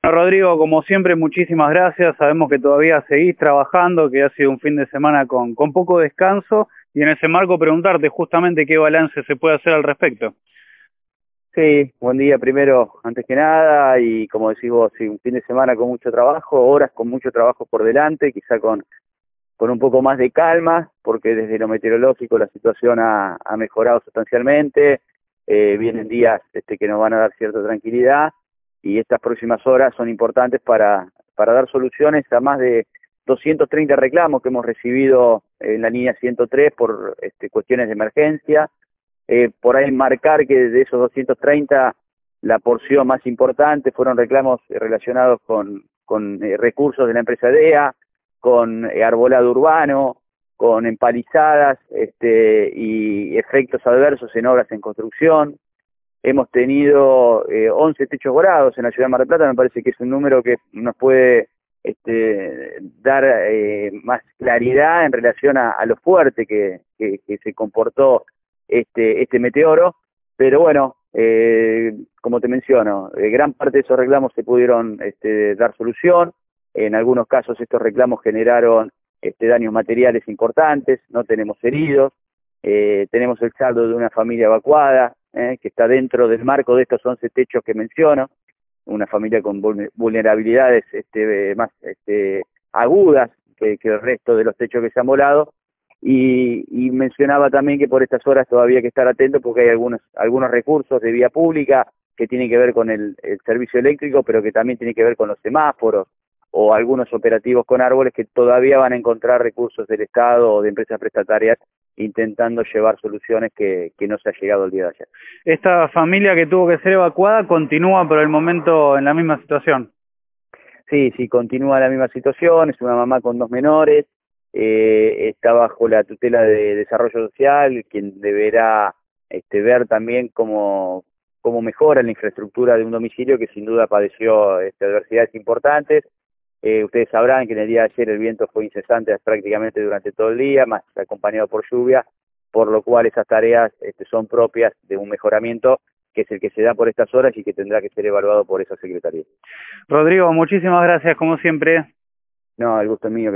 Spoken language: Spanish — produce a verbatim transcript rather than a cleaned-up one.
Rodrigo, como siempre, muchísimas gracias. Sabemos que todavía seguís trabajando, que ha sido un fin de semana con, con poco descanso, y en ese marco preguntarte justamente qué balance se puede hacer al respecto. Sí, buen día primero, antes que nada, y como decís vos, sí, un fin de semana con mucho trabajo, horas con mucho trabajo por delante, quizá con, con un poco más de calma, porque desde lo meteorológico la situación ha, ha mejorado sustancialmente, eh, vienen días este, que nos van a dar cierta tranquilidad, y estas próximas horas son importantes para, para dar soluciones a más de doscientos treinta reclamos que hemos recibido en la línea ciento tres por este, cuestiones de emergencia. Eh, por ahí marcar que de esos doscientos treinta la porción más importante fueron reclamos relacionados con, con eh, recursos de la empresa D E A, con eh, arbolado urbano, con empalizadas este, y efectos adversos en obras en construcción. Hemos tenido eh, once techos volados en la ciudad de Mar del Plata, me parece que es un número que nos puede este, dar eh, más claridad en relación a, a lo fuerte que, que, que se comportó este, este meteoro, pero bueno, eh, como te menciono, eh, gran parte de esos reclamos se pudieron este, dar solución. En algunos casos estos reclamos generaron este, daños materiales importantes, no tenemos heridos, eh, tenemos el saldo de una familia evacuada, eh, que está dentro del marco de estos once techos que menciono, una familia con vulnerabilidades este, más este, agudas que, que el resto de los techos que se han volado. Y, y mencionaba también que por estas horas todavía hay que estar atento porque hay algunos, algunos recursos de vía pública que tienen que ver con el, el servicio eléctrico, pero que también tienen que ver con los semáforos o algunos operativos con árboles que todavía van a encontrar recursos del Estado o de empresas prestatarias intentando llevar soluciones que, que no se ha llegado el día de ayer. Esta familia que tuvo que ser evacuada continúa por el momento en la misma situación. Sí, sí, continúa la misma situación, es una mamá con dos menores, eh, está bajo la tutela de desarrollo social, quien deberá este, ver también cómo, cómo mejora la infraestructura de un domicilio que sin duda padeció este, adversidades importantes. Eh, ustedes sabrán que en el día de ayer el viento fue incesante prácticamente durante todo el día, más acompañado por lluvia, por lo cual esas tareas este, son propias de un mejoramiento que es el que se da por estas horas y que tendrá que ser evaluado por esa secretaría. Rodrigo, muchísimas gracias como siempre. No, el gusto es mío.